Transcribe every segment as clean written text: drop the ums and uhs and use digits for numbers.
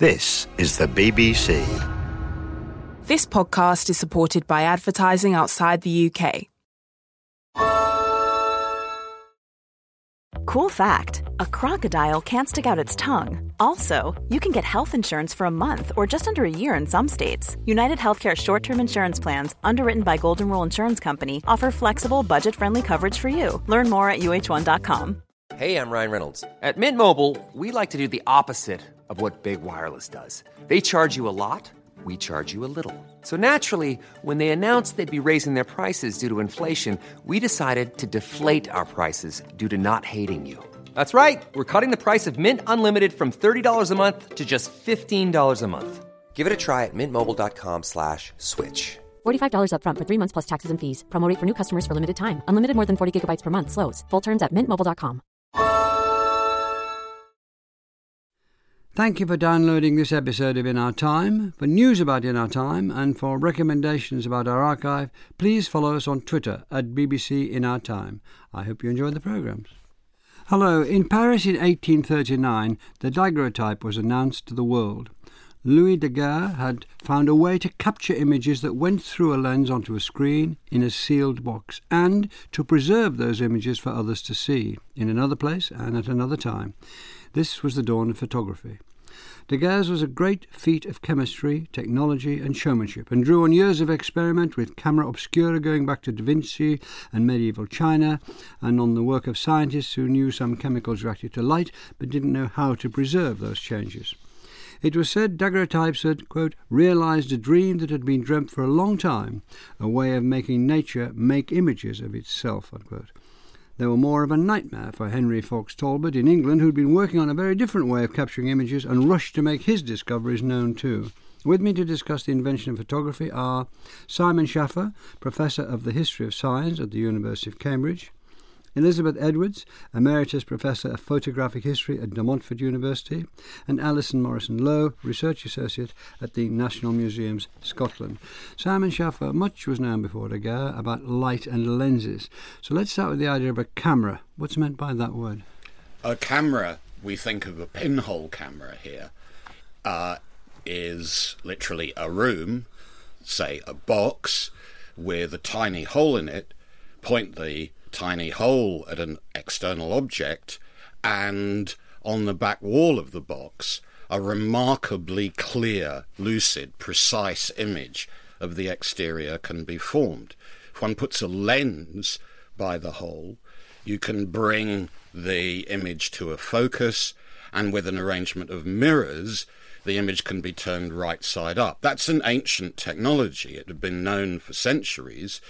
This is the BBC. This podcast is supported by advertising outside the UK. Cool fact, a crocodile can't stick out its tongue. Also, you can get health insurance for a month or just under a year in some states. United Healthcare short-term insurance plans, underwritten by Golden Rule Insurance Company, offer flexible, budget-friendly coverage for you. Learn more at uh1.com. Hey, I'm Ryan Reynolds. At Mint Mobile, we like to do the opposite of what Big Wireless does. They charge you a lot, we charge you a little. So naturally, when they announced they'd be raising their prices due to inflation, we decided to deflate our prices due to not hating you. That's right. We're cutting the price of Mint Unlimited from $30 a month to just $15 a month. Give it a try at mintmobile.com/switch. $45 up front for 3 months plus taxes and fees. Promo rate for new customers for limited time. Unlimited more than 40 gigabytes per month. Slows full terms at mintmobile.com. Thank you for downloading this episode of In Our Time. For news about In Our Time and for recommendations about our archive, please follow us on Twitter at BBC In Our Time. I hope you enjoy the programmes. Hello. In Paris in 1839, the daguerreotype was announced to the world. Louis Daguerre had found a way to capture images that went through a lens onto a screen in a sealed box and to preserve those images for others to see in another place and at another time. This was the dawn of photography. Daguerre's was a great feat of chemistry, technology and showmanship and drew on years of experiment with camera obscura going back to Da Vinci and medieval China and on the work of scientists who knew some chemicals reacted to light but didn't know how to preserve those changes. It was said daguerreotypes had, quote, realised a dream that had been dreamt for a long time, a way of making nature make images of itself, unquote. They were more of a nightmare for Henry Fox Talbot in England, who'd been working on a very different way of capturing images and rushed to make his discoveries known too. With me to discuss the invention of photography are Simon Schaffer, Professor of the History of Science at the University of Cambridge, Elizabeth Edwards, Emeritus Professor of Photographic History at De Montfort University, and Alison Morrison-Lowe, Research Associate at the National Museums, Scotland. Simon Schaffer, much was known before Daguerre about light and lenses. So let's start with the idea of a camera. What's meant by that word? A camera, we think of a pinhole camera here, is literally a room, say a box, with a tiny hole in it, point the tiny hole at an external object, and on the back wall of the box a remarkably clear, lucid, precise image of the exterior can be formed. If one puts a lens by the hole, you can bring the image to a focus, and with an arrangement of mirrors the image can be turned right side up. That's an ancient technology. It had been known for centuries.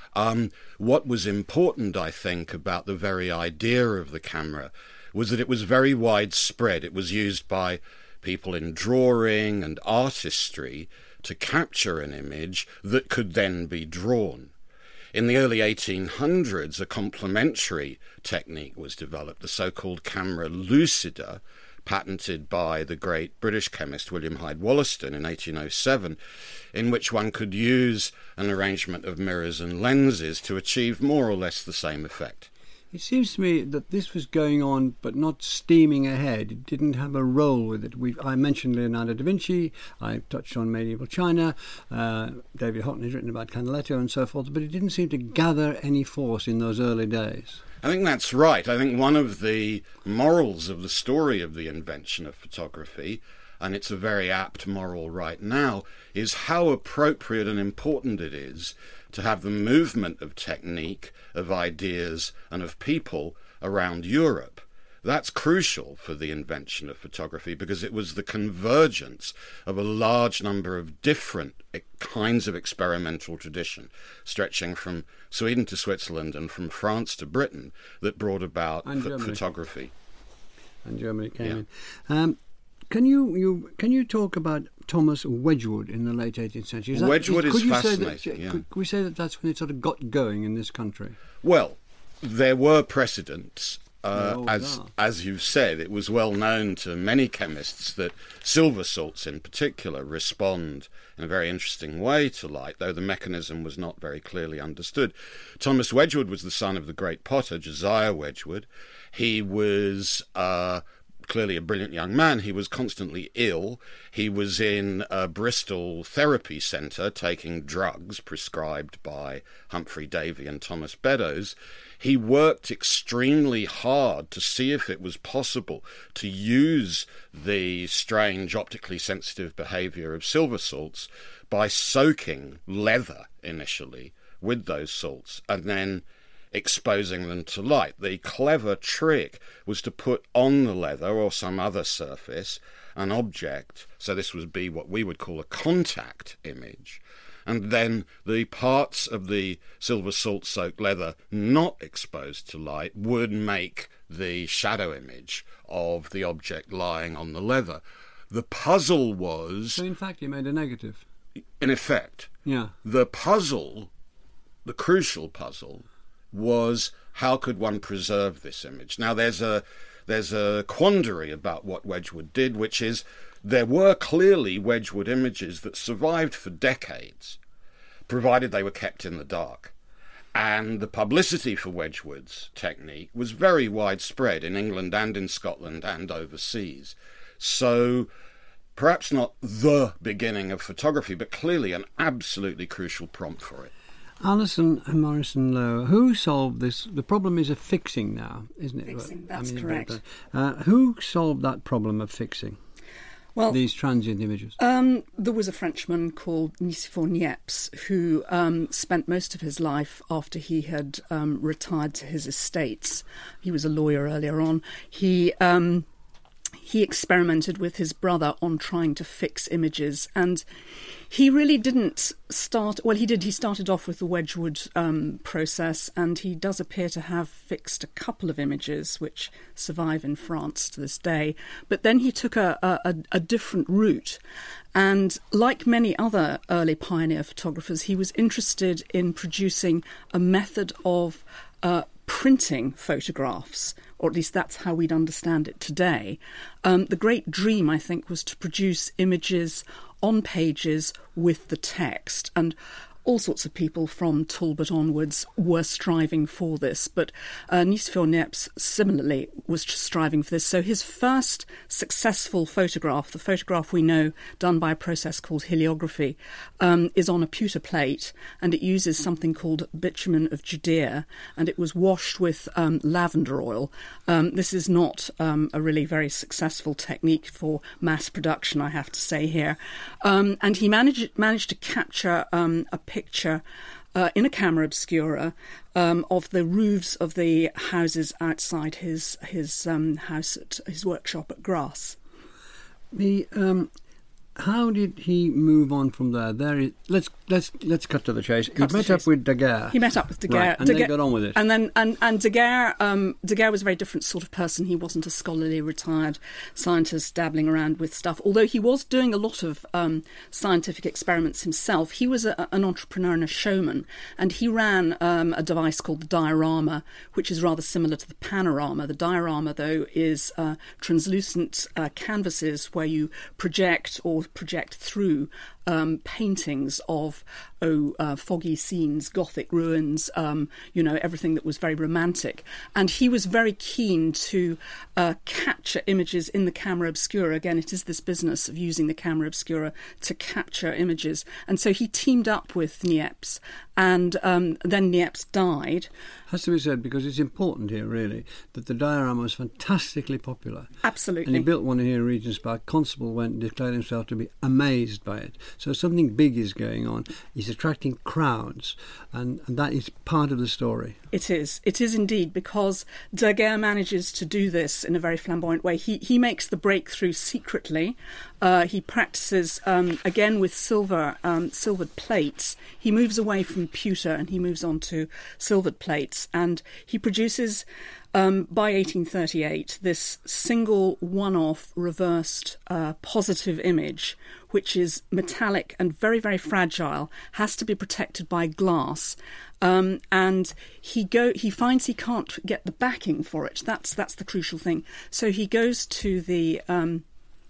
What was important, I think, about the very idea of the camera was that it was very widespread. It was used by people in drawing and artistry to capture an image that could then be drawn. In the early 1800s, a complementary technique was developed, the so-called camera lucida, patented by the great British chemist William Hyde Wollaston in 1807, in which one could use an arrangement of mirrors and lenses to achieve more or less the same effect. It seems to me that this was going on but not steaming ahead. It didn't have a role with it. I mentioned Leonardo da Vinci, I touched on medieval China, David Haughton has written about Canaletto and so forth, but it didn't seem to gather any force in those early days. I think that's right. I think one of the morals of the story of the invention of photography, and it's a very apt moral right now, is how appropriate and important it is to have the movement of technique, of ideas, and of people around Europe. That's crucial for the invention of photography because it was the convergence of a large number of different kinds of experimental tradition, stretching from Sweden to Switzerland and from France to Britain, that brought about photography. And Germany came in. Can you talk about Thomas Wedgwood in the late 18th century? Wedgwood is fascinating. Could we say that that's when it sort of got going in this country? Well, there were precedents. As you've said, it was well known to many chemists that silver salts in particular respond in a very interesting way to light, though the mechanism was not very clearly understood. Thomas Wedgwood was the son of the great potter Josiah Wedgwood. He was clearly a brilliant young man. He was constantly ill. He was in a Bristol therapy centre taking drugs prescribed by Humphrey Davy and Thomas Beddoes. He worked extremely hard to see if it was possible to use the strange optically sensitive behaviour of silver salts by soaking leather initially with those salts and then exposing them to light. The clever trick was to put on the leather or some other surface an object, so this would be what we would call a contact image, and then the parts of the silver salt soaked leather not exposed to light would make the shadow image of the object lying on the leather. The puzzle was... So in fact he made a negative. In effect. Yeah. The puzzle, the crucial puzzle, was how could one preserve this image? Now there's a quandary about what Wedgwood did, which is there were clearly Wedgwood images that survived for decades, provided they were kept in the dark. And the publicity for Wedgwood's technique was very widespread in England and in Scotland and overseas. So perhaps not the beginning of photography, but clearly an absolutely crucial prompt for it. Alison and Morrison Lowe, who solved this? The problem is of fixing now, isn't it? Fixing, that's correct. Who solved that problem of fixing these transient images? There was a Frenchman called Nicéphore Niepce who spent most of his life after he had retired to his estates. He was a lawyer earlier on. He experimented with his brother on trying to fix images, and he really didn't start... Well, he did. He started off with the Wedgwood process, and he does appear to have fixed a couple of images which survive in France to this day. But then he took a different route, and like many other early pioneer photographers, he was interested in producing a method of printing photographs, or at least that's how we'd understand it today. The great dream, I think, was to produce images on pages with the text, and all sorts of people from Talbot onwards were striving for this, but Nicéphore Niepce similarly was striving for this. So his first successful photograph, the photograph we know done by a process called heliography, is on a pewter plate, and it uses something called bitumen of Judea, and it was washed with lavender oil. This is not a really very successful technique for mass production, I have to say here. And he managed to capture a picture in a camera obscura of the roofs of the houses outside his house at his workshop at Grasse. How did he move on from there? Let's cut to the chase. He met up with Daguerre. He met up with Daguerre, right, and they got on with it. And then Daguerre was a very different sort of person. He wasn't a scholarly retired scientist dabbling around with stuff. Although he was doing a lot of scientific experiments himself, he was an entrepreneur and a showman, and he ran a device called the diorama, which is rather similar to the panorama. The diorama, though, is translucent canvases where you project through paintings of foggy scenes, Gothic ruins, everything that was very romantic. And he was very keen to capture images in the camera obscura. Again, it is this business of using the camera obscura to capture images. And so he teamed up with Niepce, and then Niepce died. Has to be said, because it's important here, really, that the diorama was fantastically popular. Absolutely. And he built one here in Regent's Park. Constable went and declared himself to be amazed by it. So something big is going on. He's attracting crowds, and that is part of the story. It is. It is indeed, because Daguerre manages to do this in a very flamboyant way. He makes the breakthrough secretly. He practices, again, with silvered plates. He moves away from pewter and he moves on to silvered plates, and he produces, by 1838, this single one-off reversed positive image, which is metallic and very, very fragile, has to be protected by glass. And he finds he can't get the backing for it. That's the crucial thing. So he goes to the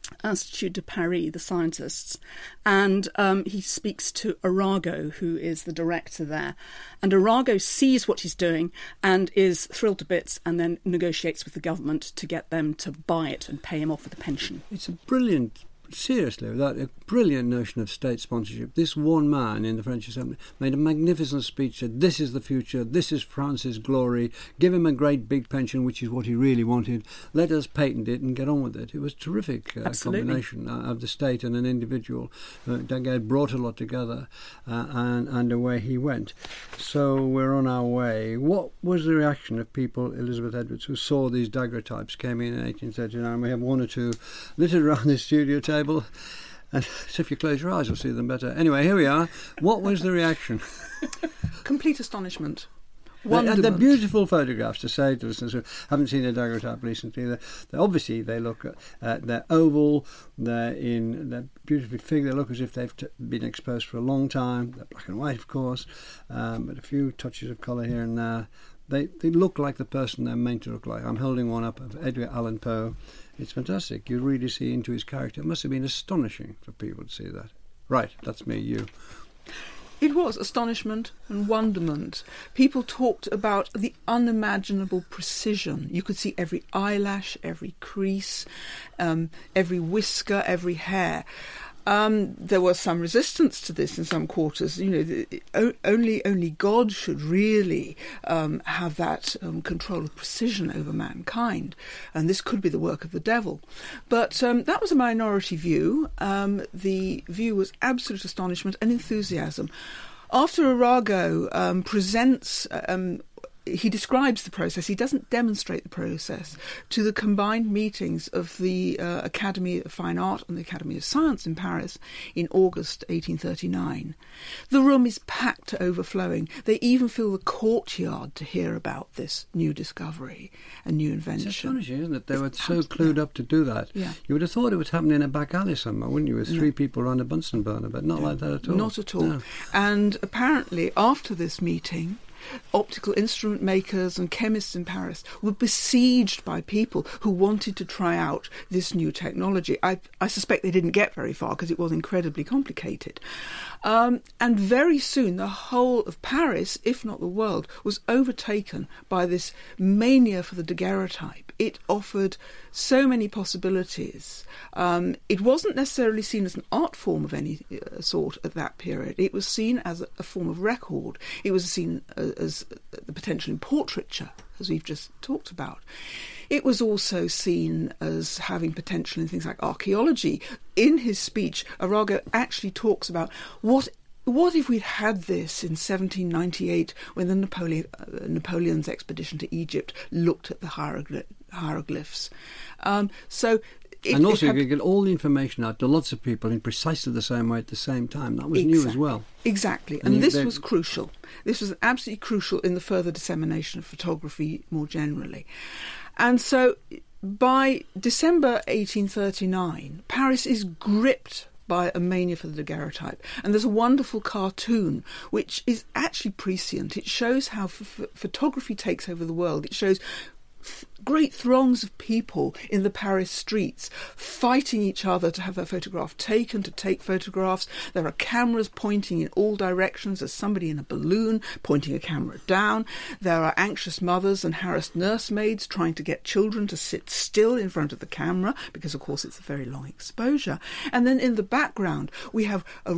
Institut de Paris, the scientists, and he speaks to Arago, who is the director there. And Arago sees what he's doing and is thrilled to bits, and then negotiates with the government to get them to buy it and pay him off with a pension. It's a brilliant... Seriously, without a brilliant notion of state sponsorship, this one man in the French Assembly made a magnificent speech, said this is the future, this is France's glory, give him a great big pension, which is what he really wanted, let us patent it and get on with it. It was a terrific combination of the state and an individual. Daguerre brought a lot together, and away he went. So we're on our way. What was the reaction of people, Elizabeth Edwards, who saw these daguerreotypes, came in 1839, we have one or two littered around the studio table, and so if you close your eyes you'll see them better. Anyway, here we are. What was the reaction? Complete astonishment. And the beautiful photographs, to say to listeners who haven't seen a daguerreotype recently, they look they're oval, they're beautifully figured, they look as if they've been exposed for a long time. They're black and white, of course, but a few touches of colour here and there. They look like the person they're meant to look like. I'm holding one up of Edgar Allan Poe. It's fantastic. You really see into his character. It must have been astonishing for people to see that. Right, that's me, you. It was astonishment and wonderment. People talked about the unimaginable precision. You could see every eyelash, every crease, every whisker, every hair. There was some resistance to this in some quarters. Only God should really have that control of precision over mankind, and this could be the work of the devil. But that was a minority view. The view was absolute astonishment and enthusiasm. After Arago presents... he describes the process, he doesn't demonstrate the process, to the combined meetings of the Academy of Fine Art and the Academy of Science in Paris in August 1839. The room is packed to overflowing. They even fill the courtyard to hear about this new discovery and new invention. It's astonishing, isn't it? They were so clued up to do that. Yeah. You would have thought it would happen in a back alley somewhere, wouldn't you, with three people around a Bunsen burner, but not like that at all. Not at all. No. And apparently, after this meeting, optical instrument makers and chemists in Paris were besieged by people who wanted to try out this new technology. I suspect they didn't get very far because it was incredibly complicated. And very soon the whole of Paris, if not the world, was overtaken by this mania for the daguerreotype. It offered so many possibilities. It wasn't necessarily seen as an art form of any sort at that period. It was seen as a form of record. It was seen as the potential in portraiture, as we've just talked about. It was also seen as having potential in things like archaeology. In his speech, Arago actually talks about what if we'd had this in 1798 when the Napoleon's expedition to Egypt looked at the hieroglyphs. And also you could get all the information out to lots of people in precisely the same way at the same time. That was new as well. Exactly. And this was crucial. This was absolutely crucial in the further dissemination of photography more generally. And so by December 1839, Paris is gripped by a mania for the daguerreotype. And there's a wonderful cartoon which is actually prescient. It shows how photography takes over the world. It shows great throngs of people in the Paris streets fighting each other to have their photograph taken, to take photographs. There are cameras pointing in all directions. There's somebody in a balloon pointing a camera down. There are anxious mothers and harassed nursemaids trying to get children to sit still in front of the camera because, of course, it's a very long exposure. And then in the background, we have a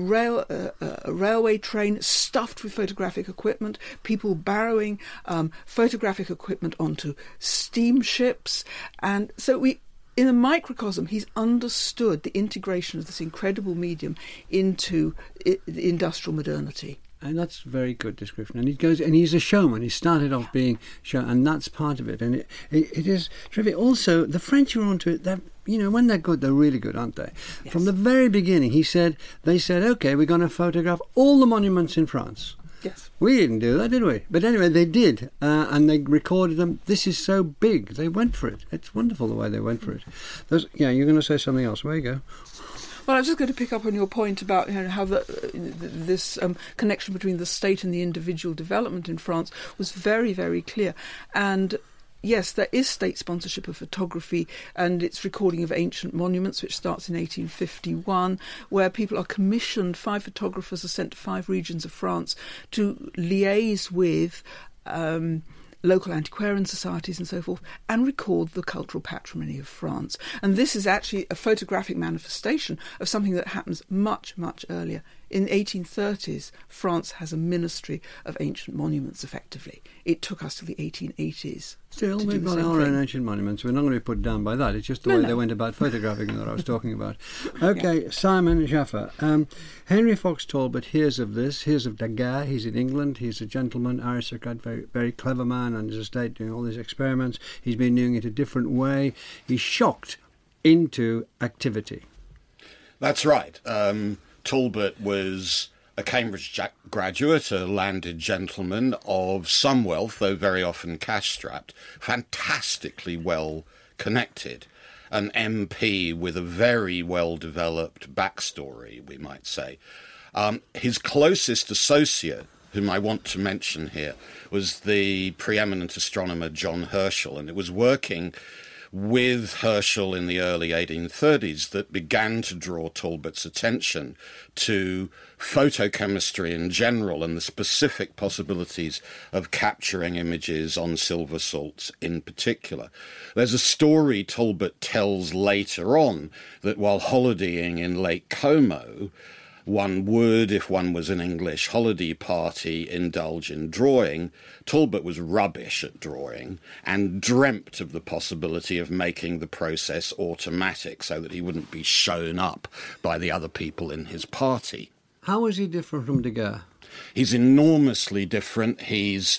railway train stuffed with photographic equipment, people barrowing photographic equipment onto steamships. And so in a microcosm, he's understood the integration of this incredible medium into the industrial modernity. And that's a very good description. And he's a showman. He started off being show, and that's part of it. And it is terrific. Also, the French are onto it. When they're good, they're really good, aren't they? Yes. From the very beginning, they said, okay, we're going to photograph all the monuments in France. Yes. We didn't do that, did we? But anyway, they did, and they recorded them. This is so big. They went for it. It's wonderful the way they went for it. You're going to say something else. Where you go? Well, I was just going to pick up on your point about how this connection between the state and the individual development in France was very, very clear. And yes, there is state sponsorship of photography, and it's recording of ancient monuments, which starts in 1851, where people are commissioned. 5 photographers are sent to 5 regions of France to liaise with local antiquarian societies and so forth, and record the cultural patrimony of France. And this is actually a photographic manifestation of something that happens much, much earlier. In the 1830s, France has a ministry of ancient monuments, effectively. It took us to the 1880s. Still, we've got our own ancient monuments. We're not going to be put down by that. It's just the way they went about photographing them that I was talking about. OK, yeah. Simon Schaffer. Henry Fox Talbot hears of this, hears of Daguerre. He's in England. He's a gentleman, aristocrat, very, very clever man on his estate doing all these experiments. He's been doing it a different way. He's shocked into activity. That's right. Talbot was a Cambridge graduate, a landed gentleman of some wealth, though very often cash-strapped, fantastically well connected, an MP with a very well-developed backstory, we might say. His closest associate, whom I want to mention here, was the preeminent astronomer John Herschel, and it was working with Herschel in the early 1830s that began to draw Talbot's attention to photochemistry in general and the specific possibilities of capturing images on silver salts in particular. There's a story Talbot tells later on that while holidaying in Lake Como, one would, if one was an English holiday party, indulge in drawing. Talbot was rubbish at drawing and dreamt of the possibility of making the process automatic so that he wouldn't be shown up by the other people in his party. How is he different from Daguerre? He's enormously different. He's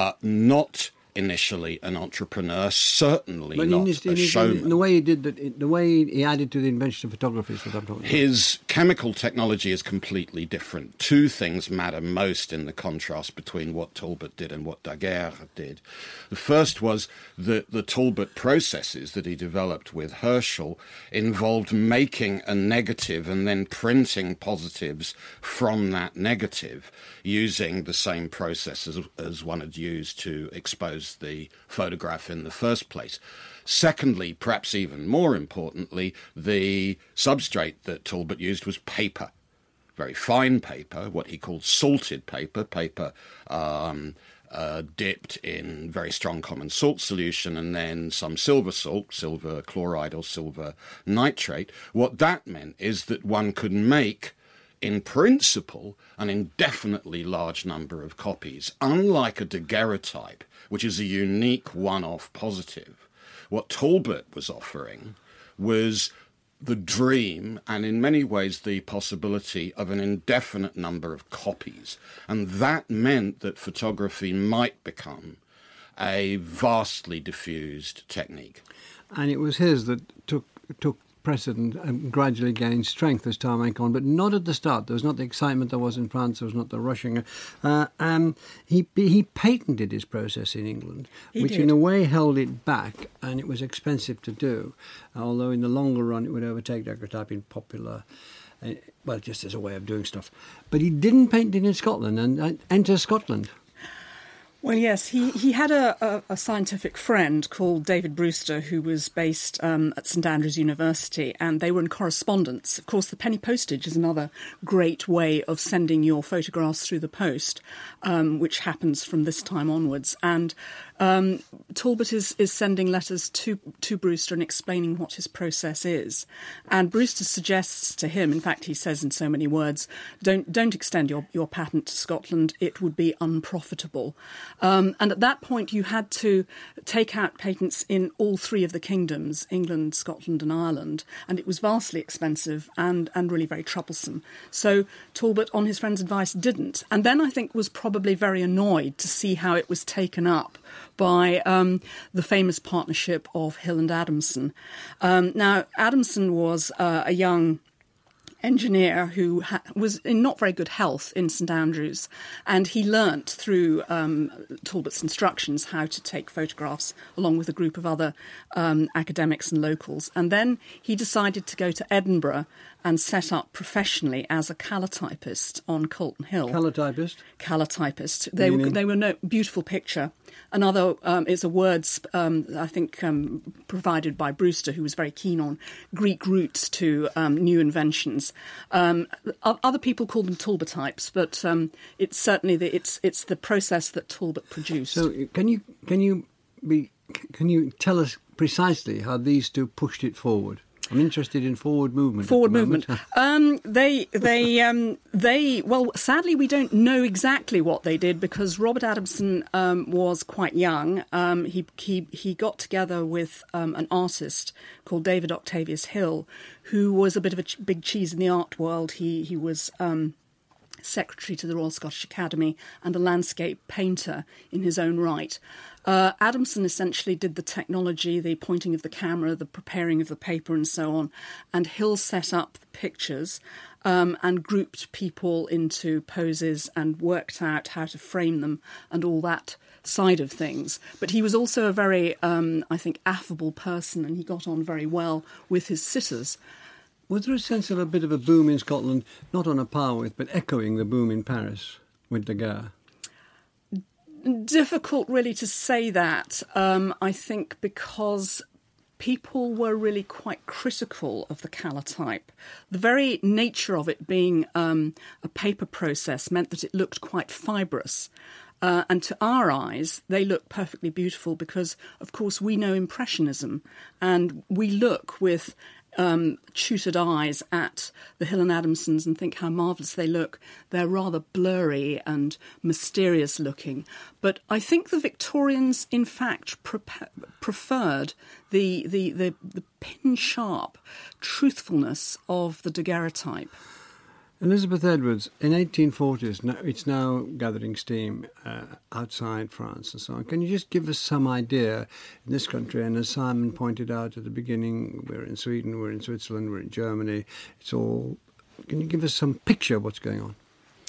not initially an entrepreneur, certainly not a showman. The way he did that, the way he added to the invention of photography is what I'm talking about. His chemical technology is completely different. 2 things matter most in the contrast between what Talbot did and what Daguerre did. The first was that the Talbot processes that he developed with Herschel involved making a negative and then printing positives from that negative using the same process as one had used to expose the photograph in the first place. Secondly, perhaps even more importantly, the substrate that Talbot used was paper, very fine paper, what he called salted paper, dipped in very strong common salt solution and then some silver salt, silver chloride or silver nitrate. What that meant is that one could make, in principle, an indefinitely large number of copies, unlike a daguerreotype, which is a unique one-off positive. What Talbot was offering was the dream and in many ways the possibility of an indefinite number of copies. And that meant that photography might become a vastly diffused technique. And it was his that took precedent and gradually gained strength as time went on, but not at the start. There was not the excitement there was in France, there was not the rushing. He patented his process in England, which in a way held it back, and it was expensive to do, although in the longer run it would overtake daguerreotype in popular, just as a way of doing stuff. But he didn't patent it in Scotland, and enter Scotland. Well, yes, he had a scientific friend called David Brewster who was based at St Andrews University, and they were in correspondence. Of course, the penny postage is another great way of sending your photographs through the post, which happens from this time onwards. And Talbot is sending letters to Brewster and explaining what his process is. And Brewster suggests to him, in fact, he says in so many words, don't extend your patent to Scotland, it would be unprofitable. And at that point, you had to take out patents in all 3 of the kingdoms, England, Scotland and Ireland, and it was vastly expensive and really very troublesome. So Talbot, on his friend's advice, didn't. And then I think was probably very annoyed to see how it was taken up by the famous partnership of Hill and Adamson. Now, Adamson was a young engineer who was in not very good health in St Andrews, and he learnt through Talbot's instructions how to take photographs along with a group of other academics and locals. And then he decided to go to Edinburgh and set up professionally as a calotypist on Colton Hill. Calotypist? Calotypist. They were no beautiful picture. Another is a words, I think, provided by Brewster, who was very keen on Greek roots to new inventions. Other people call them Talbotypes, but it's certainly it's the process that Talbot produced. So can you tell us precisely how these two pushed it forward? I'm interested in forward movement. Forward movement. Well, sadly, we don't know exactly what they did because Robert Adamson was quite young. He got together with an artist called David Octavius Hill, who was a bit of a big cheese in the art world. He was secretary to the Royal Scottish Academy and a landscape painter in his own right. Adamson essentially did the technology, the pointing of the camera, the preparing of the paper and so on, and Hill set up the pictures and grouped people into poses and worked out how to frame them and all that side of things. But he was also a very, I think, affable person, and he got on very well with his sitters. Was there a sense of a bit of a boom in Scotland, not on a par with, but echoing the boom in Paris with Degas? Difficult really to say that, I think, because people were really quite critical of the calotype. The very nature of it being a paper process meant that it looked quite fibrous. And to our eyes, they look perfectly beautiful because, of course, we know Impressionism and we look with tutored eyes at the Hill and Adamsons and think how marvellous they look. They're rather blurry and mysterious looking. But I think the Victorians, in fact, preferred the pin-sharp truthfulness of the daguerreotype. Elizabeth Edwards, in 1840s, it's now gathering steam outside France and so on. Can you just give us some idea in this country? And as Simon pointed out at the beginning, we're in Sweden, we're in Switzerland, we're in Germany. Can you give us some picture of what's going on?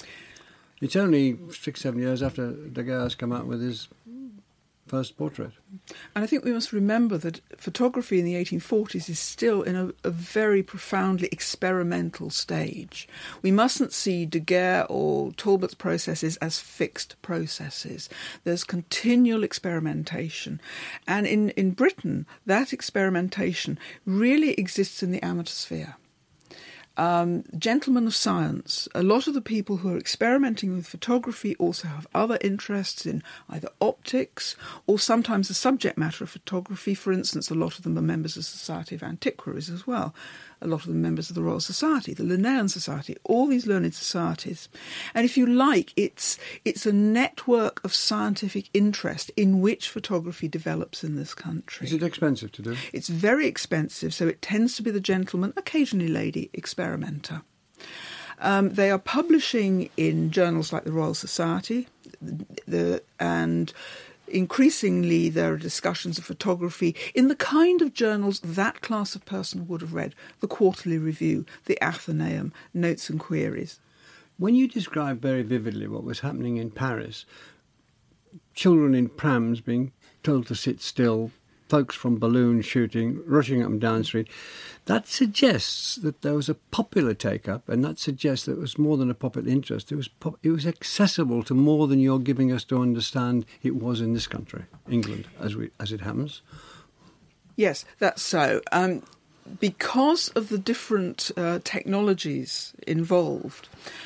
It's only 6-7 years after Degas came out with his first portrait. And I think we must remember that photography in the 1840s is still in a very profoundly experimental stage. We mustn't see Degas or Talbot's processes as fixed processes. There's continual experimentation. And in Britain, that experimentation really exists in the amateur sphere. Gentlemen of science, a lot of the people who are experimenting with photography also have other interests in either optics or sometimes the subject matter of photography. For instance, a lot of them are members of the Society of Antiquaries as well. A lot of them members of the Royal Society, the Linnean Society, all these learned societies. And if you like, it's a network of scientific interest in which photography develops in this country. Is it expensive to do? It's very expensive, so it tends to be the gentleman, occasionally lady, experimenter. They are publishing in journals like the Royal Society, and increasingly there are discussions of photography in the kind of journals that class of person would have read: the Quarterly Review, the Athenaeum, Notes and Queries. When you describe very vividly what was happening in Paris, children in prams being told to sit still, folks from balloon shooting, rushing up and down the street, that suggests that there was a popular take-up, and that suggests that it was more than a popular interest. It was accessible to more than you're giving us to understand it was in this country, England, as it happens. Yes, that's so. Because of the different technologies involved,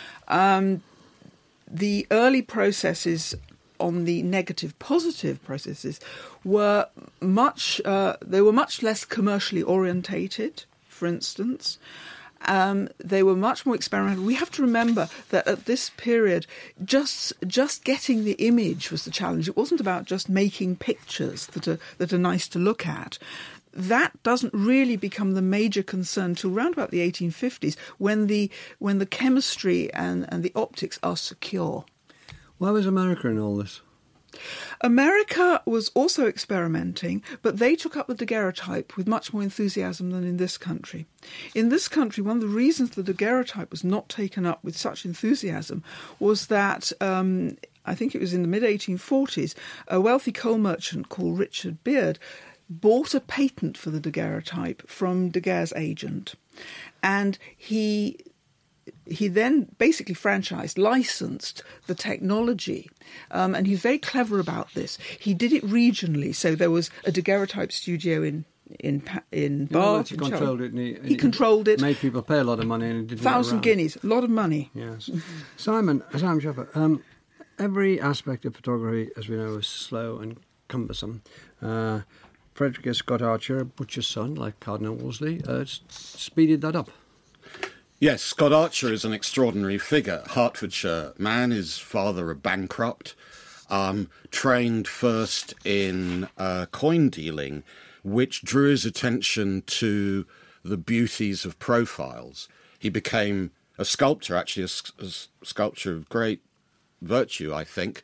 the early processes on the negative-positive processes were much less commercially orientated, for instance. They were much more experimental. We have to remember that at this period, just getting the image was the challenge. It wasn't about just making pictures that are nice to look at. That doesn't really become the major concern till around about the 1850s, when the chemistry and the optics are secure. Why was America in all this? America was also experimenting, but they took up the daguerreotype with much more enthusiasm than in this country. In this country, one of the reasons the daguerreotype was not taken up with such enthusiasm was that I think it was in the mid-1840s, a wealthy coal merchant called Richard Beard bought a patent for the daguerreotype from Daguerre's agent, and he then basically franchised, licensed the technology, and he's very clever about this. He did it regionally, so there was a daguerreotype studio in Bath. He controlled it. He controlled it. Made people pay a lot of money, and it did 1,000 guineas, a lot of money. Yes, Simon Schaffer. Every aspect of photography, as we know, is slow and cumbersome. Frederick Scott Archer, Butcher's son, like Cardinal Wolsey, speeded that up. Yes, Scott Archer is an extraordinary figure. Hertfordshire man, his father a bankrupt, trained first in coin dealing, which drew his attention to the beauties of profiles. He became a sculptor, actually a sculptor of great virtue, I think,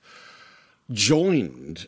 joined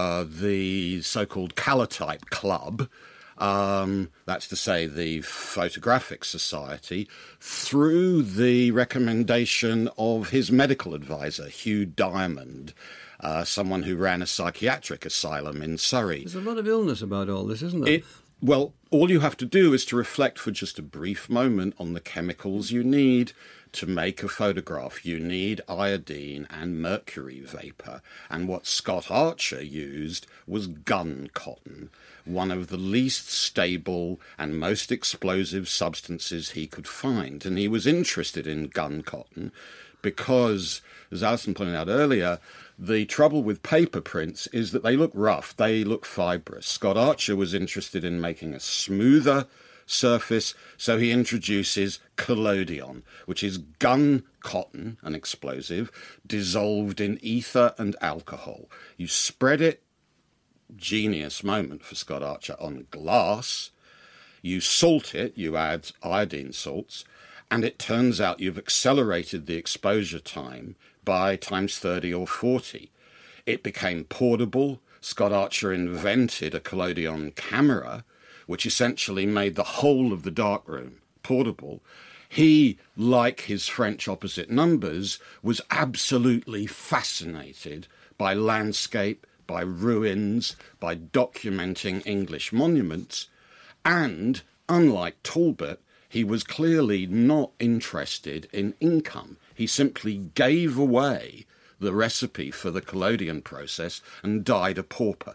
the so-called Calotype Club, that's to say the Photographic Society, through the recommendation of his medical advisor, Hugh Diamond, someone who ran a psychiatric asylum in Surrey. There's a lot of illness about all this, isn't there? Well, all you have to do is to reflect for just a brief moment on the chemicals you need to make a photograph. You need iodine and mercury vapour. And what Scott Archer used was gun cotton, one of the least stable and most explosive substances he could find. And he was interested in gun cotton because, as Alison pointed out earlier, the trouble with paper prints is that they look rough, they look fibrous. Scott Archer was interested in making a smoother surface, so he introduces collodion, which is gun cotton, an explosive, dissolved in ether and alcohol. You spread it, genius moment for Scott Archer, on glass, you salt it, you add iodine salts, and it turns out you've accelerated the exposure time by times 30 or 40. It became portable. Scott Archer invented a collodion camera, which essentially made the whole of the darkroom portable. He, like his French opposite numbers, was absolutely fascinated by landscape, by ruins, by documenting English monuments, and, unlike Talbot, he was clearly not interested in income. He simply gave away the recipe for the collodion process and died a pauper.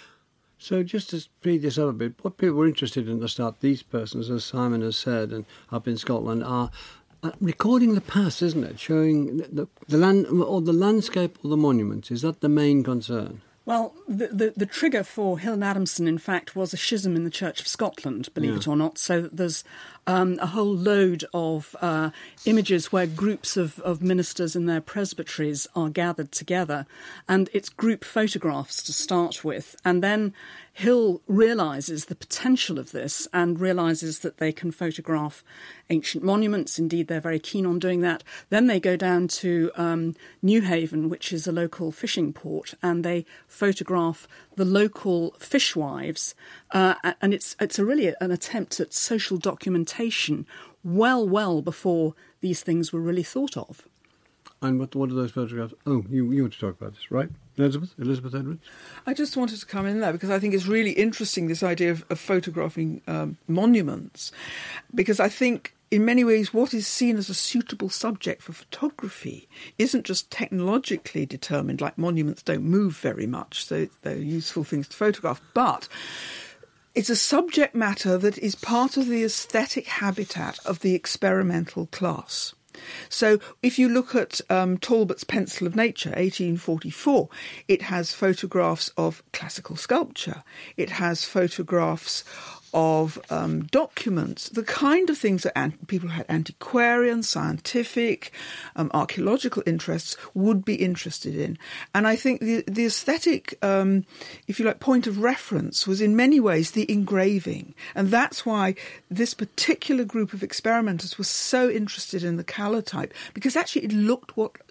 So just to speed this up a bit, what people were interested in at the start, these persons, as Simon has said, and up in Scotland, are recording the past, isn't it? Showing the land, or the landscape or the monuments. Is that the main concern? Well, the trigger for Hill and Adamson, in fact, was a schism in the Church of Scotland, believe it or not. So there's a whole load of images where groups of ministers in their presbyteries are gathered together, and it's group photographs to start with. And then Hill realises the potential of this and realises that they can photograph ancient monuments. Indeed, they're very keen on doing that. Then they go down to Newhaven, which is a local fishing port, and they photograph the local fishwives. And it's really an attempt at social documentation well before these things were really thought of. And what are those photographs? Oh, you want to talk about this, right? Elizabeth Edwards? I just wanted to come in there because I think it's really interesting, this idea of photographing monuments, because I think in many ways what is seen as a suitable subject for photography isn't just technologically determined, like monuments don't move very much, so they're useful things to photograph, but it's a subject matter that is part of the aesthetic habitat of the experimental class. So if you look at Talbot's Pencil of Nature, 1844, it has photographs of classical sculpture. It has photographs of documents, the kind of things that people who had antiquarian, scientific, archaeological interests would be interested in. And I think the aesthetic, if you like, point of reference was in many ways the engraving. And that's why this particular group of experimenters was so interested in the calotype, because actually it looked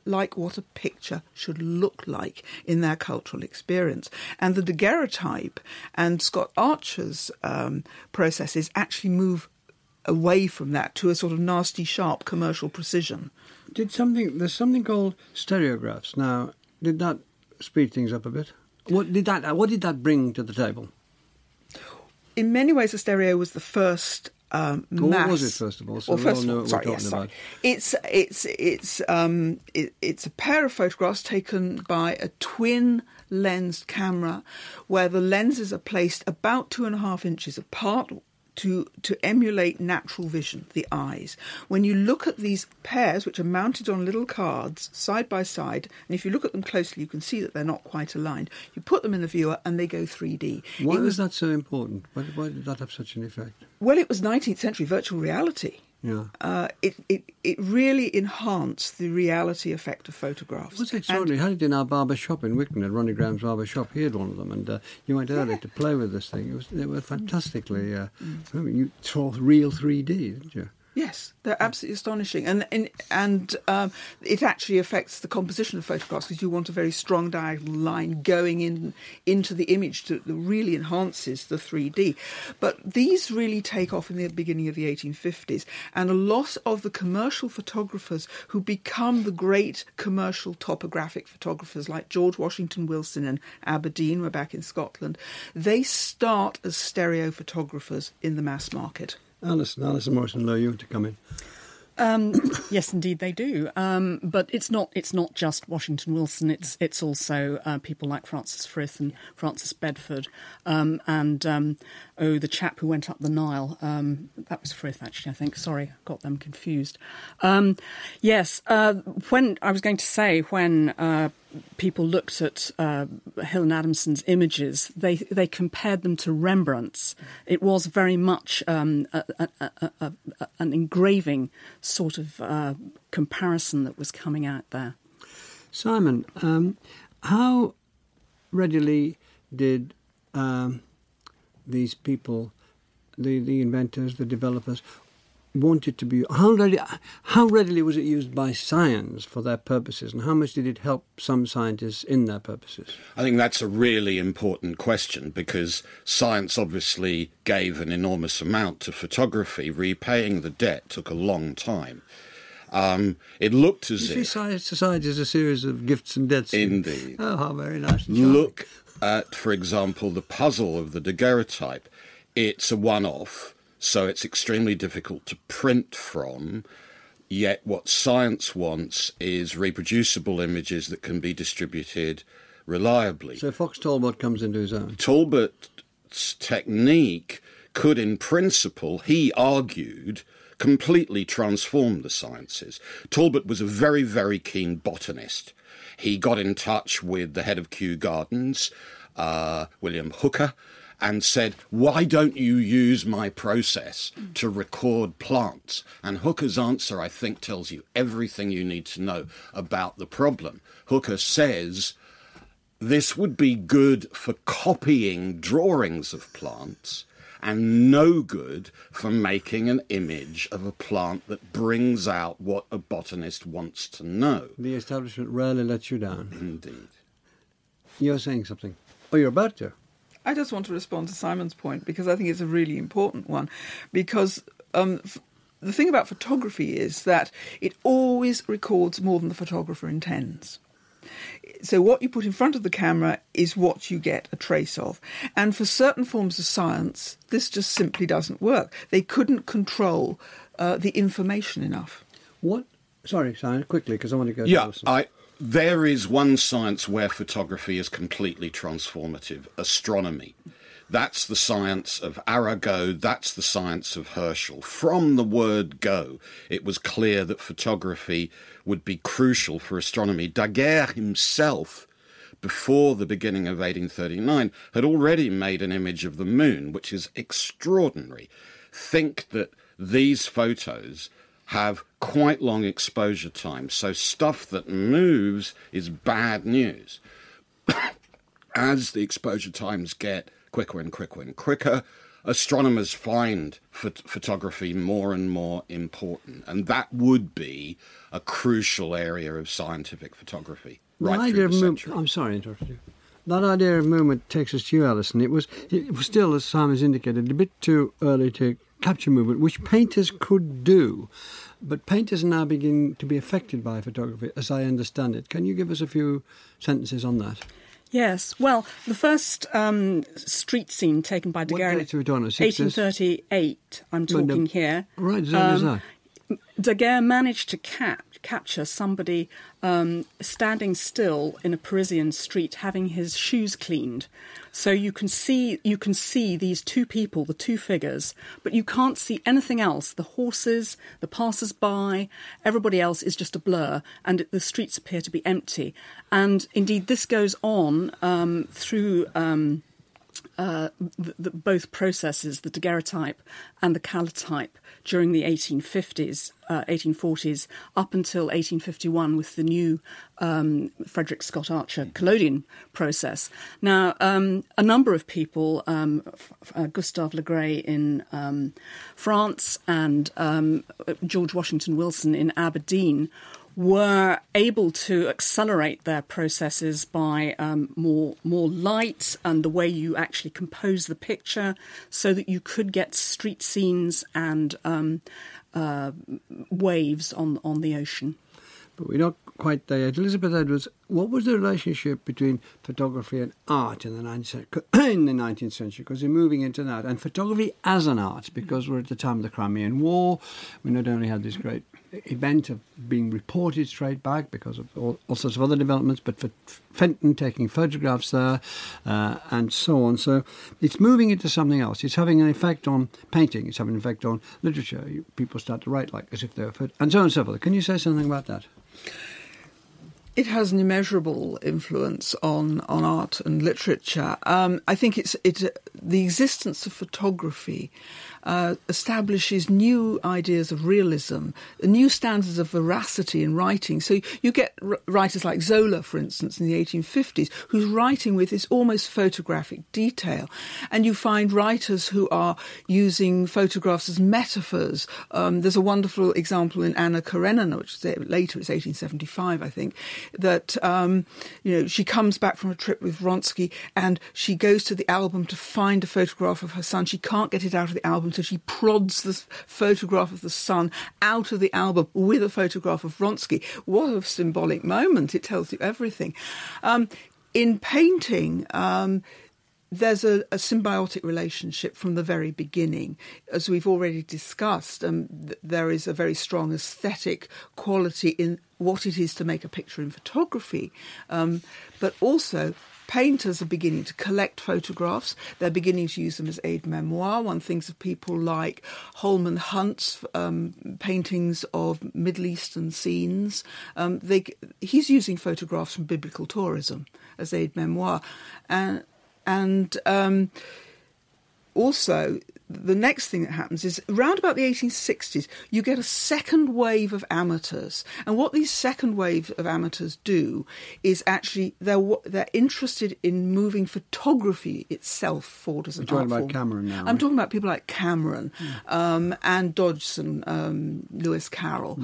like what a picture should look like in their cultural experience. And the daguerreotype and Scott Archer's processes actually move away from that to a sort of nasty, sharp commercial precision. There's something called stereographs. Now, did that speed things up a bit? What did that bring to the table? In many ways, the stereo was the first mass. What was it, first of all? So we all know what we're talking about. It's a pair of photographs taken by a twin lensed camera, where the lenses are placed about 2.5 inches apart to emulate natural vision, the eyes. When you look at these pairs, which are mounted on little cards side by side, and if you look at them closely, you can see that they're not quite aligned. You put them in the viewer and they go 3D. Why was that so important? Why did that have such an effect? Well, it was 19th century virtual reality. Yeah. It really enhanced the reality effect of photographs. What's extraordinary? Had it in our barber shop in Wickton, at Ronnie Graham's barber shop. He had one of them, and you went early to play with this thing. They were fantastically. You saw real 3D, didn't you? Yes, they're absolutely astonishing, and it actually affects the composition of photographs, because you want a very strong diagonal line going into the image that really enhances the 3D. But these really take off in the beginning of the 1850s, and a lot of the commercial photographers who become the great commercial topographic photographers, like George Washington Wilson in Aberdeen, we're back in Scotland, they start as stereo photographers in the mass market. Alison Morrison-Lowe, you want to come in? Yes, indeed they do. But it's not just Washington Wilson. It's also people like Francis Frith and Francis Bedford, and the chap who went up the Nile. That was Frith, actually. I think. Sorry, got them confused. Yes, when I was going to say when people looked at Hill and Adamson's images, they compared them to Rembrandt's. It was very much an engraving sort of comparison that was coming out there. Simon, how readily did these people, the inventors, the developers, want it to be... How readily was it used by science for their purposes, and how much did it help some scientists in their purposes? I think that's a really important question, because science obviously gave an enormous amount to photography. Repaying the debt took a long time. It looked as if... Society is a series of gifts and debts. Indeed. Oh, how very nice. Look at, for example, the puzzle of the daguerreotype. It's a one-off, so it's extremely difficult to print from, yet what science wants is reproducible images that can be distributed reliably. So Fox Talbot comes into his own. Talbot's technique could, in principle, he argued, completely transform the sciences. Talbot was a very, very keen botanist. He got in touch with the head of Kew Gardens, William Hooker, and said, why don't you use my process to record plants? And Hooker's answer, I think, tells you everything you need to know about the problem. Hooker says, this would be good for copying drawings of plants and no good for making an image of a plant that brings out what a botanist wants to know. The establishment rarely lets you down. Indeed. You're saying something. Oh, you're about to. I just want to respond to Simon's point, because I think it's a really important one. Because the thing about photography is that it always records more than the photographer intends. So what you put in front of the camera is what you get a trace of. And for certain forms of science, this just simply doesn't work. They couldn't control the information enough. What? Sorry, Simon, quickly, because I want to go to Alison. There is one science where photography is completely transformative, astronomy. That's the science of Arago, that's the science of Herschel. From the word go, it was clear that photography would be crucial for astronomy. Daguerre himself, before the beginning of 1839, had already made an image of the moon, which is extraordinary. Think that these photos have quite long exposure times, so stuff that moves is bad news. As the exposure times get quicker and quicker and quicker, astronomers find photography more and more important, and that would be a crucial area of scientific photography right through the century. I'm sorry to interrupt you. That idea of movement takes us to you, Alison. It was still, as Simon's indicated, a bit too early to capture movement, which painters could do. But painters are now beginning to be affected by photography, as I understand it. Can you give us a few sentences on that? Yes. Well, the first street scene taken by Daguerre in 1838, I'm talking here. Right, so Daguerre managed to capture somebody standing still in a Parisian street having his shoes cleaned. So you can see these two people, the two figures, but you can't see anything else. The horses, the passers-by, everybody else is just a blur, and the streets appear to be empty. And indeed, this goes on through both processes, the daguerreotype and the calotype, during the 1840s, up until 1851 with the new Frederick Scott Archer collodion process. Now, a number of people, Gustave Legray in France and George Washington Wilson in Aberdeen, were able to accelerate their processes by more light and the way you actually compose the picture, so that you could get street scenes and waves on the ocean. But we're not quite there yet. Elizabeth Edwards, what was the relationship between photography and art in the 19th century? Because you're moving into that. And photography as an art, because we're at the time of the Crimean War. We not only had this great event of being reported straight back because of all sorts of other developments, but for Fenton taking photographs there and so on. So it's moving into something else. It's having an effect on painting. It's having an effect on literature. People start to write like as if they were and so on and so forth. Can you say something about that? It has an immeasurable influence on art and literature. I think the existence of photography establishes new ideas of realism, new standards of veracity in writing. So you get writers like Zola, for instance, in the 1850s, who's writing with this almost photographic detail. And you find writers who are using photographs as metaphors. There's a wonderful example in Anna Karenina, which is later, it's 1875, I think, that she comes back from a trip with Vronsky and she goes to the album to find a photograph of her son. She can't get it out of the album, so she prods the photograph of the son out of the album with a photograph of Vronsky. What a symbolic moment. It tells you everything. In painting, there's a symbiotic relationship from the very beginning. As we've already discussed, there is a very strong aesthetic quality in what it is to make a picture in photography, but also painters are beginning to collect photographs. They're beginning to use them as aide-memoire. One thinks of people like Holman Hunt's paintings of Middle Eastern scenes. He's using photographs from biblical tourism as aide-memoire. And also, the next thing that happens is around about the 1860s, you get a second wave of amateurs. And what these second wave of amateurs do is actually they're interested in moving photography itself forward as an art form. You're talking about Cameron now. I'm talking about people like Cameron, Anne Dodgson, Lewis Carroll.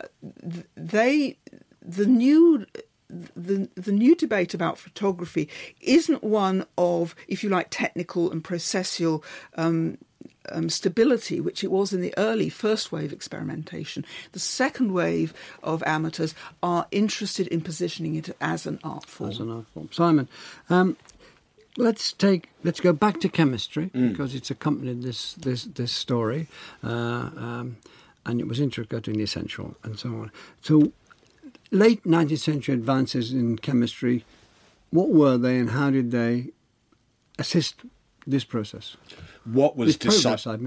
The new debate about photography isn't one of, if you like, technical and processual stability, which it was in the early first wave experimentation. The second wave of amateurs are interested in positioning it as an art form. As an art form. Simon, let's go back to chemistry because it's accompanied this story, and it was intricate and essential and so on. So, late 19th century advances in chemistry, what were they and how did they assist this process? What was decisive,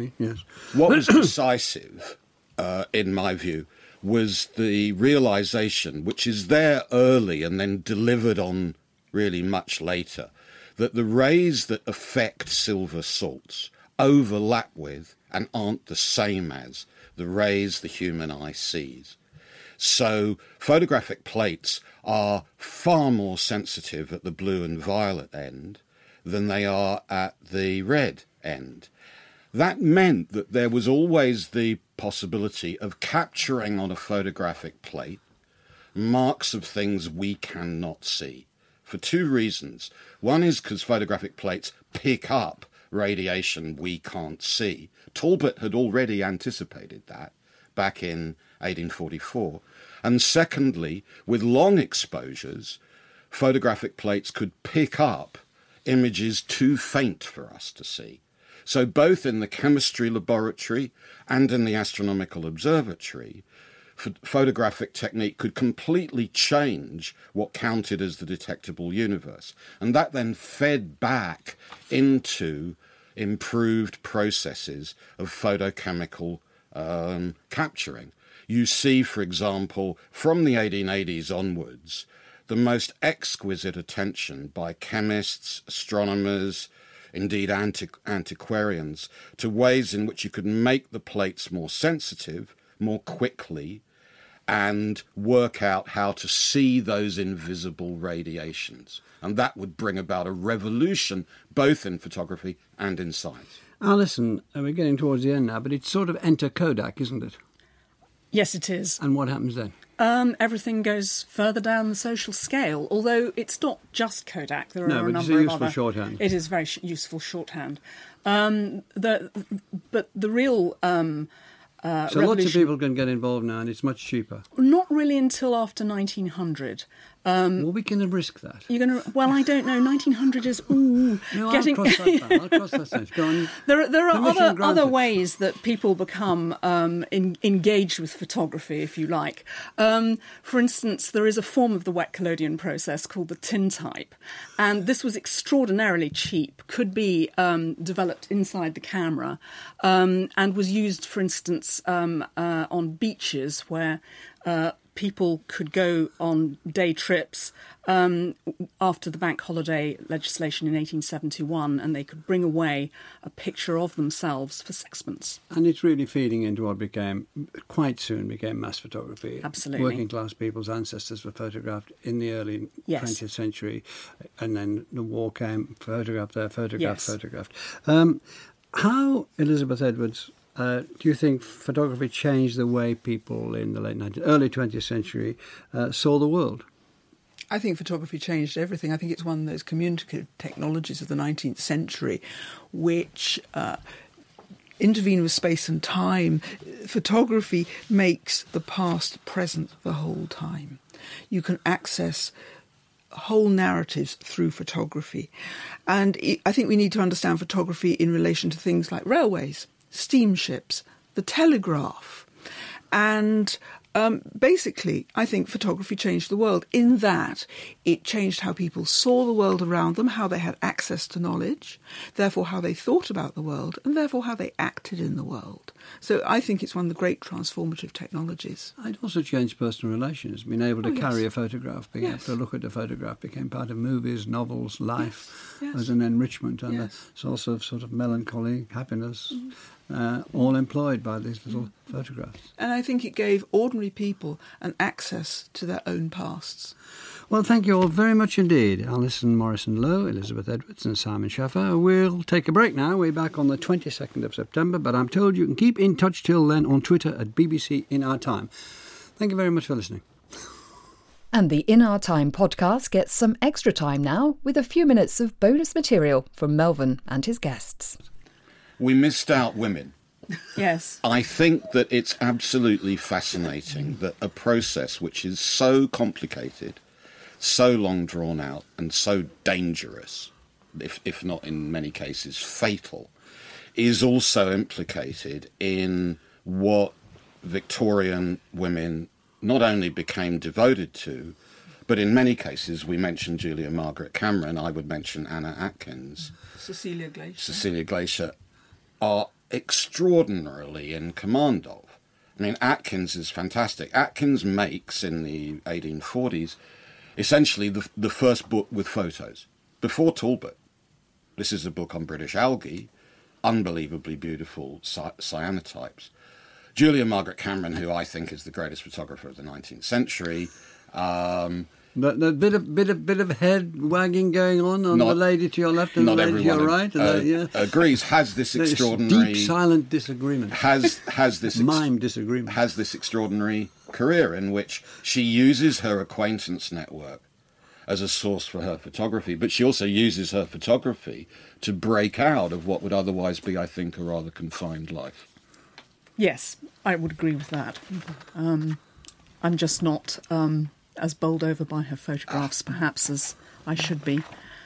in my view, was the realisation, which is there early and then delivered on really much later, that the rays that affect silver salts overlap with and aren't the same as the rays the human eye sees. So photographic plates are far more sensitive at the blue and violet end than they are at the red end. That meant that there was always the possibility of capturing on a photographic plate marks of things we cannot see, for two reasons. One is because photographic plates pick up radiation we can't see. Talbot had already anticipated that back in 1844. And secondly, with long exposures, photographic plates could pick up images too faint for us to see. So both in the chemistry laboratory and in the astronomical observatory, photographic technique could completely change what counted as the detectable universe. And that then fed back into improved processes of photochemical capturing. You see, for example, from the 1880s onwards, the most exquisite attention by chemists, astronomers, indeed antiquarians, to ways in which you could make the plates more sensitive, more quickly, and work out how to see those invisible radiations. And that would bring about a revolution both in photography and in science. Alison, we're getting towards the end now, but it's sort of enter Kodak, isn't it? Yes, it is. And what happens then? Everything goes further down the social scale, although it's not just Kodak. There are a number of useful shorthand. It is very useful shorthand. But the real so lots of people can get involved now, and it's much cheaper. Not really until after 1900. Well, we can risk that. You're going to? Well, I don't know. 1900 is No, getting. I'll cross that. I'll cross that stage. Go on. There are other ways that people become engaged with photography, if you like. For instance, there is a form of the wet collodion process called the tintype, and this was extraordinarily cheap. Could be developed inside the camera, and was used, for instance, on beaches where people could go on day trips after the bank holiday legislation in 1871, and they could bring away a picture of themselves for sixpence. And it's really feeding into what quite soon became mass photography. Absolutely. Working class people's ancestors were photographed in the early 20th century, and then the war came, photographed there, photographed. How, Elizabeth Edwards, do you think photography changed the way people in the early 20th century saw the world? I think photography changed everything. I think it's one of those communicative technologies of the 19th century which intervene with space and time. Photography makes the past present the whole time. You can access whole narratives through photography. And I think we need to understand photography in relation to things like railways, steamships, the telegraph. And basically, I think photography changed the world in that it changed how people saw the world around them, how they had access to knowledge, therefore how they thought about the world, and therefore how they acted in the world. So I think it's one of the great transformative technologies. It also changed personal relations. Being able to carry a photograph, being able to look at a photograph became part of movies, novels, life as an enrichment, and a source of sort of melancholy, happiness, all employed by these little photographs. And I think it gave ordinary people an access to their own pasts. Well, thank you all very much indeed. Alison Morrison-Lowe, Elizabeth Edwards and Simon Schaffer. We'll take a break now. We're back on the 22nd of September, but I'm told you can keep in touch till then on Twitter at BBC In Our Time. Thank you very much for listening. And the In Our Time podcast gets some extra time now with a few minutes of bonus material from Melvyn and his guests. We missed out women. Yes. I think that it's absolutely fascinating that a process which is so complicated, so long drawn out, and so dangerous, if not in many cases fatal, is also implicated in what Victorian women not only became devoted to, but in many cases, we mentioned Julia Margaret Cameron, I would mention Anna Atkins, Cecilia Glacier, are extraordinarily in command of. I mean, Atkins is fantastic. Atkins makes, in the 1840s, essentially the first book with photos, before Talbot. This is a book on British algae, unbelievably beautiful cyanotypes. Julia Margaret Cameron, who I think is the greatest photographer of the 19th century. The bit of head wagging going on the lady to your left and the lady to your right. Agrees. Has this extraordinary deep silent disagreement. Has this mime disagreement. Has this extraordinary career in which she uses her acquaintance network as a source for her photography, but she also uses her photography to break out of what would otherwise be, I think, a rather confined life. Yes, I would agree with that. I'm just not as bowled over by her photographs, perhaps, as I should be.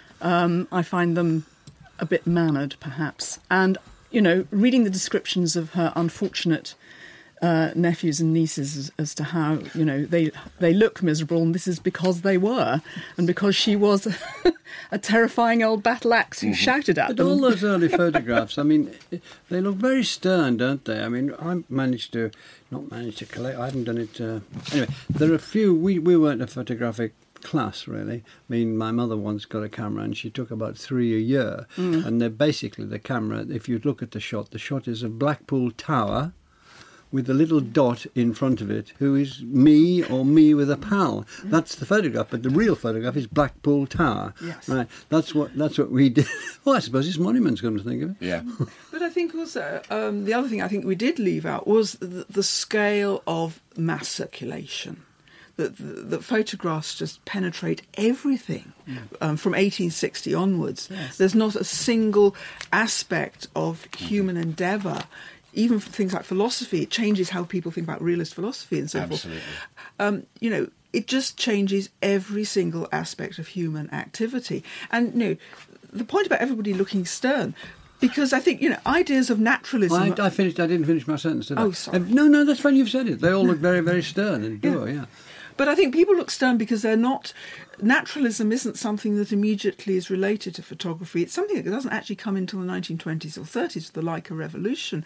I find them a bit mannered, perhaps. And, reading the descriptions of her unfortunate nephews and nieces as to how, they look miserable, and this is because they were, and because she was a terrifying old battle axe who shouted at them. But all those early photographs, I mean, they look very stern, don't they? I mean, I not managed to collect, I haven't done it. Anyway, there are a few, we weren't a photographic class, really. I mean, my mother once got a camera and she took about 3 a year. And they're basically the camera, if you look at the shot is of Blackpool Tower, with a little dot in front of it, who is me or me with a pal. That's the photograph, but the real photograph is Blackpool Tower. Yes. Right. That's what we did. Well, I suppose it's monuments, come to think of it. Yeah. But I think also, the other thing I think we did leave out was the scale of mass circulation. That photographs just penetrate everything from 1860 onwards. Yes. There's not a single aspect of human endeavour. Even for things like philosophy, it changes how people think about realist philosophy and so forth. Absolutely. It just changes every single aspect of human activity. And, the point about everybody looking stern, because I think, ideas of naturalism... I didn't finish my sentence, did I? Oh, sorry. No, that's fine, you've said it. They all look very, very stern and pure, yeah. But I think people look stern because they're not... Naturalism isn't something that immediately is related to photography. It's something that doesn't actually come until the 1920s or 30s with the Leica revolution.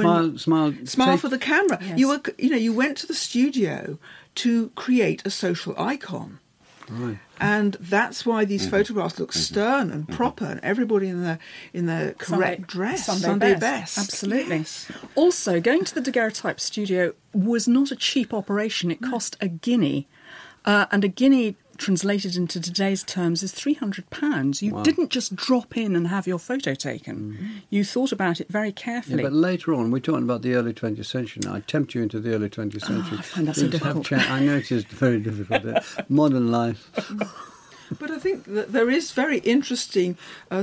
Smile for the camera. Yes. You went to the studio to create a social icon. Right. And that's why these photographs look stern and proper, and everybody in their correct dress. Sunday best. Absolutely. Yes. Also, going to the daguerreotype studio was not a cheap operation. It cost a guinea. And a guinea, translated into today's terms, is £300. You didn't just drop in and have your photo taken. You thought about it very carefully. Yeah, but later on, we're talking about the early 20th century now. I tempt you into the early 20th century. I find that so difficult. I know it is very difficult. Modern life. But I think that there is very interesting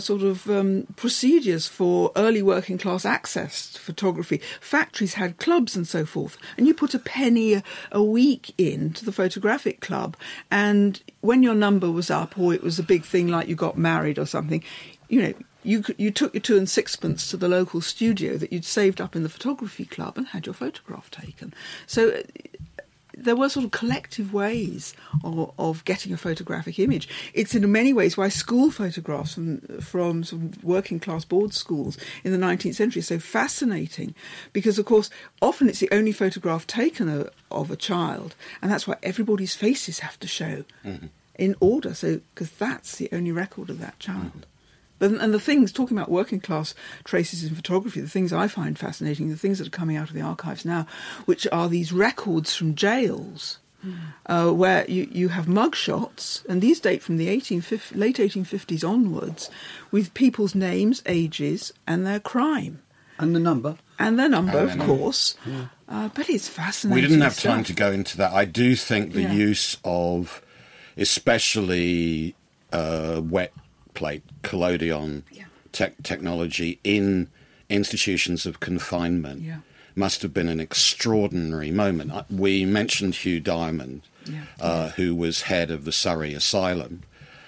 procedures for early working class access to photography. Factories had clubs and so forth, and you put a penny a week into the photographic club, and when your number was up, or it was a big thing like you got married or something, you took your 2 and 6pence to the local studio that you'd saved up in the photography club and had your photograph taken. So there were sort of collective ways of getting a photographic image. It's in many ways why school photographs from some working class board schools in the 19th century are so fascinating, because, of course, often it's the only photograph taken of a child, and that's why everybody's faces have to show in order, because that's the only record of that child. And the things, talking about working class traces in photography, the things I find fascinating, the things that are coming out of the archives now, which are these records from jails, where you have mugshots, and these date from the late 1850s onwards, with people's names, ages, and their crime. And the number. And their number, of course. Yeah. But it's fascinating. We didn't have time to go into that. I do think the use of, especially wet plate collodion technology in institutions of confinement must have been an extraordinary moment. We mentioned Hugh Diamond, who was head of the Surrey Asylum,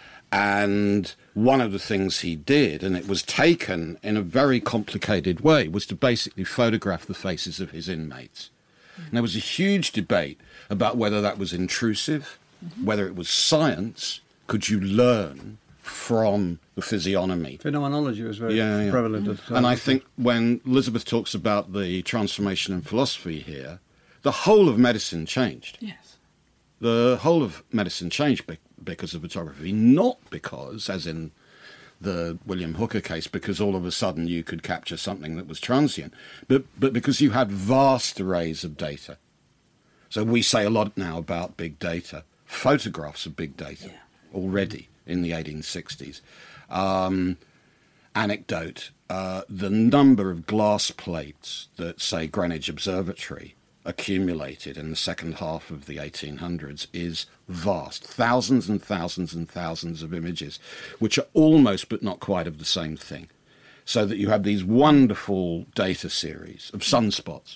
and one of the things he did, and it was taken in a very complicated way, was to basically photograph the faces of his inmates. And there was a huge debate about whether that was intrusive, whether it was science. Could you learn from the physiognomy? Phenomenology was very prevalent at the time. And I think when Elizabeth talks about the transformation in philosophy here, the whole of medicine changed. Yes. The whole of medicine changed because of photography, not because, as in the William Hooker case, because all of a sudden you could capture something that was transient, but because you had vast arrays of data. So we say a lot now about big data. Photographs of big data already in the 1860s. Anecdote, the number of glass plates that, say, Greenwich Observatory accumulated in the second half of the 1800s is vast. Thousands and thousands and thousands of images, which are almost but not quite of the same thing. So that you have these wonderful data series of sunspots.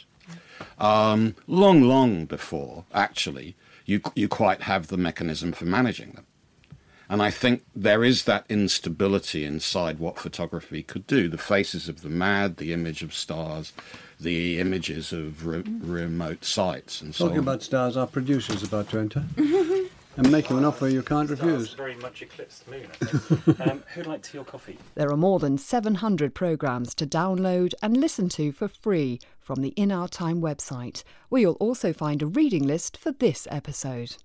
Long before, actually, you quite have the mechanism for managing them. And I think there is that instability inside what photography could do. The faces of the mad, the image of stars, the images of remote sites, and so on. Talking about stars, our producer's about to enter. And make him an offer you can't refuse. Very much eclipsed the moon, I think. Who'd like tea or coffee? There are more than 700 programmes to download and listen to for free from the In Our Time website, where you'll also find a reading list for this episode.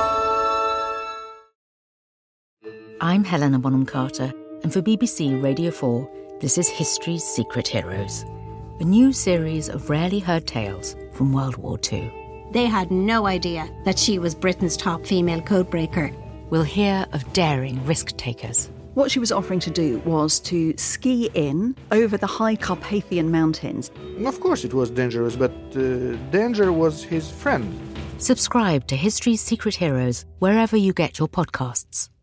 I'm Helena Bonham Carter, and for BBC Radio 4, this is History's Secret Heroes, a new series of rarely heard tales from World War II. They had no idea that she was Britain's top female codebreaker. We'll hear of daring risk-takers. What she was offering to do was to ski in over the high Carpathian mountains. Of course it was dangerous, but danger was his friend. Subscribe to History's Secret Heroes wherever you get your podcasts.